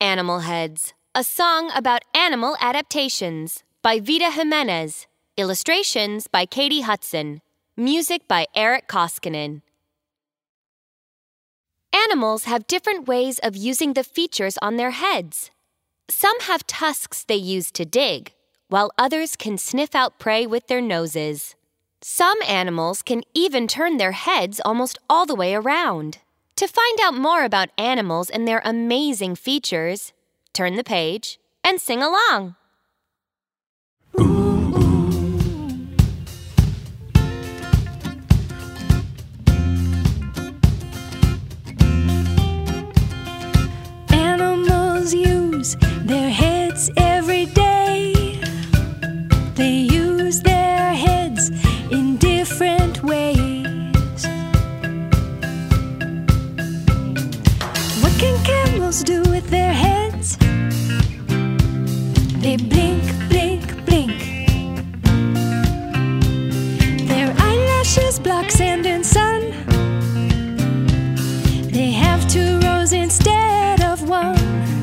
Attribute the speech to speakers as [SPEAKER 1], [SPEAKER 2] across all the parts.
[SPEAKER 1] Animal Heads, a song about animal adaptations by Vita Jimenez. Illustrations by Katie Hudson. Music by Eric Koskinen. Animals have different ways of using the features on their heads. Some have tusks they use to dig, while others can sniff out prey with their noses. Some animals can even turn their heads almost all the way around. To find out more about animals and their amazing features, turn the page and sing along.
[SPEAKER 2] Animals use their heads every day. They use their heads in different ways. What can camels do with their heads? They blink, blink, blink. Their eyelashes block sand and sun. They have 2 rows instead of 1.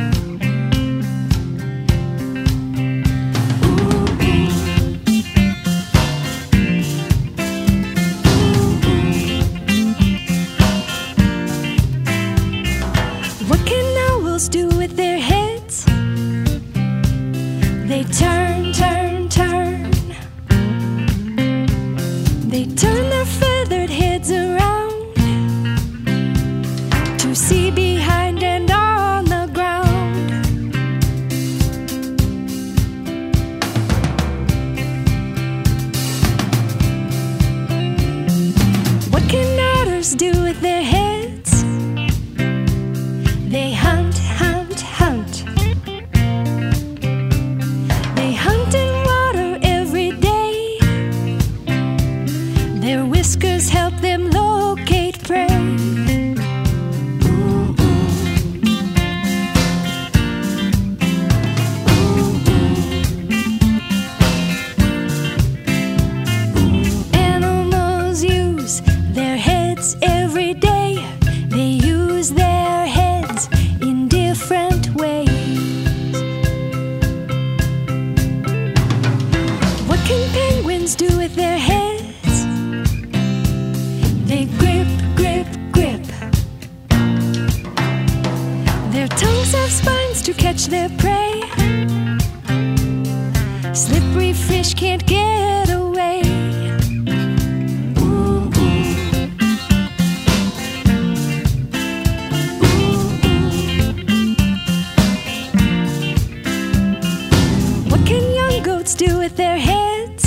[SPEAKER 2] What can owls do with their heads? They turn, turn, turn. They turn their feathered heads around to see behind and on the ground. What can otters do with their heads? They hunt, hunt, hunt. They hunt in water every day. Their whiskers help them locate prey. Animals use their heads every day. They use their heads in different ways. What can penguins do with their heads? They grip, grip, grip. Their tongues have spines to catch their prey. Slippery fish can't get away. What can young goats do with their heads?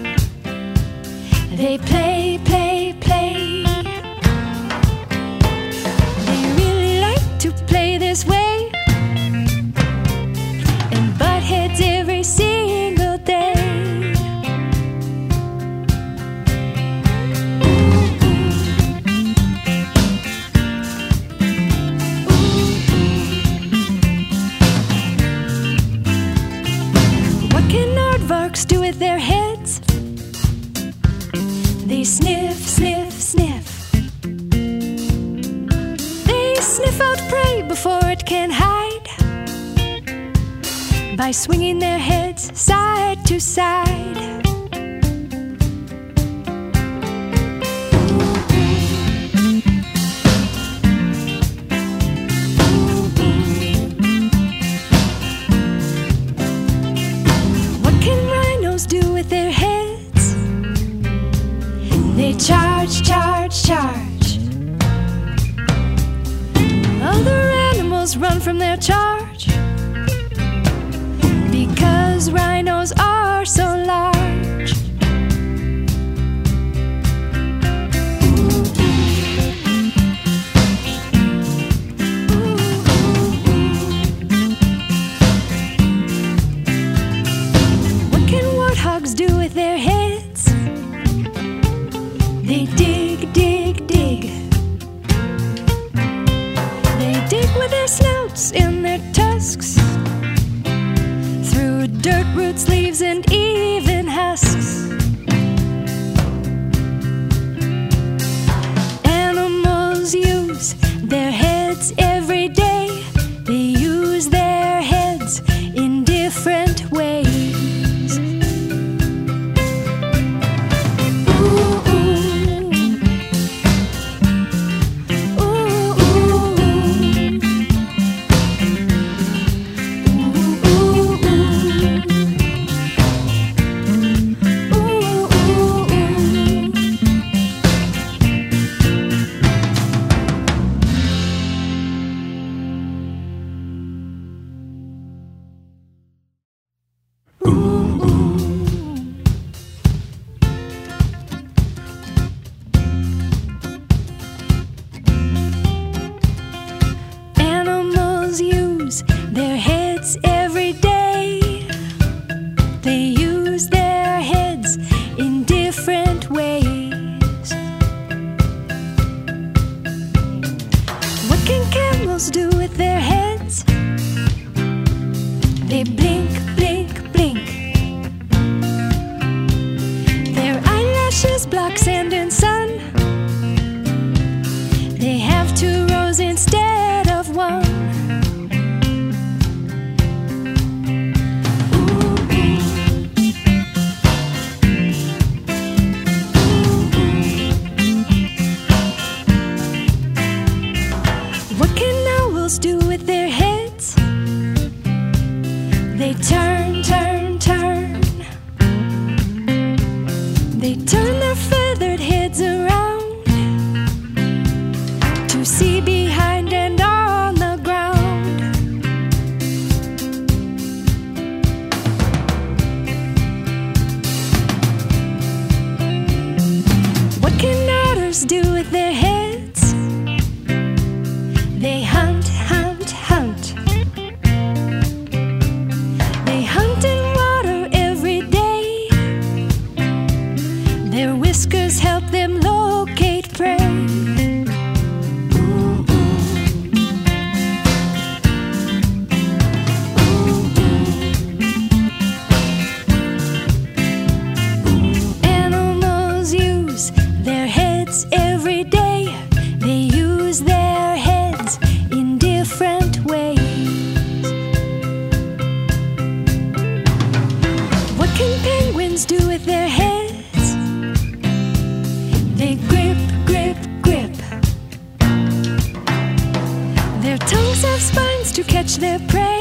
[SPEAKER 2] They play, play, play. They really like to play this way and butt heads every single day. What can aardvarks do with their heads? They sniff, sniff, sniff. They sniff out prey before it can hide by swinging their heads side to side. What can rhinos do with their heads? They charge, charge, charge. Other animals run from their charge because rhinos are so large. What can warthogs do with their heads? They dig, dig, dig. They dig with their snouts and their tusks through dirt, roots, leaves, and even husks. Animals use their heads every day. They use their use their heads every day. They use their heads in different ways. What can camels do with their heads? They blink, blink, blink. Their eyelashes block sand and sun. They have 2 rows instead of 1. What can owls do with their heads? They turn, turn, turn. They turn their feathered heads around to see behind and on the ground. What can otters do with their heads? They hunt, hunt, hunt. They hunt in water every day. Their whiskers help them locate prey. Animals use their heads every day. They use their heads in different ways. What can penguins do with their heads? They grip, grip, grip. Their tongues have spines to catch their prey.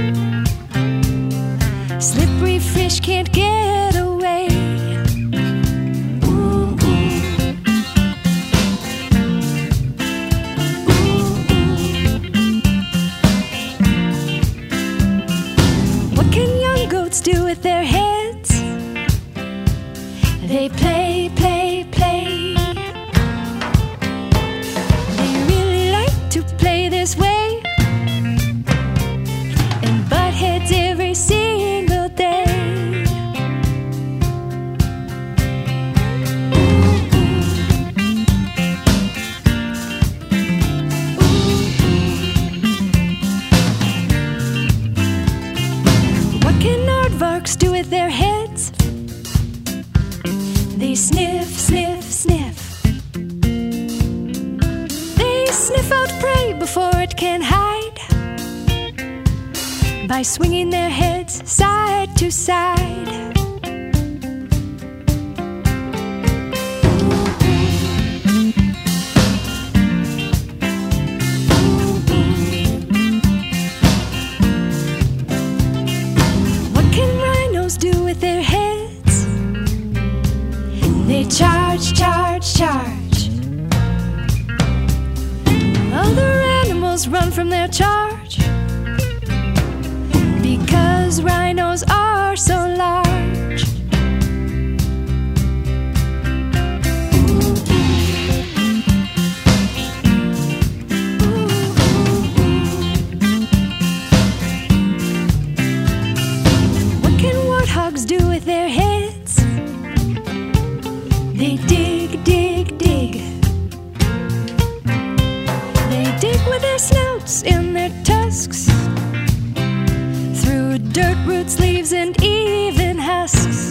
[SPEAKER 2] Slippery fish can't get away. What can young goats do with their heads? They play, play, play. They really like to play this way and butt heads every single day. What can aardvarks do with their heads? They sniff, sniff, sniff. They sniff out prey before it can hide by swinging their heads side to side. What can rhinos do with their heads? They charge, charge, charge. Other animals run from their charge because rhinos are so large. What can warthogs do with their heads? They dig, dig, dig. They dig with their snouts in their tusks, through dirt, roots, leaves, and even husks.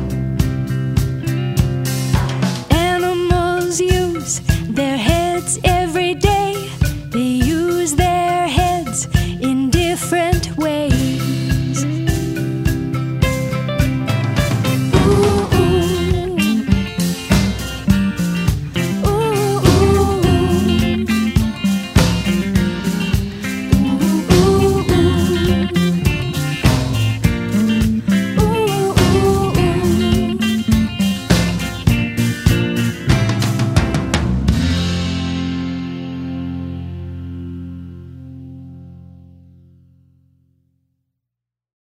[SPEAKER 2] Animals use their heads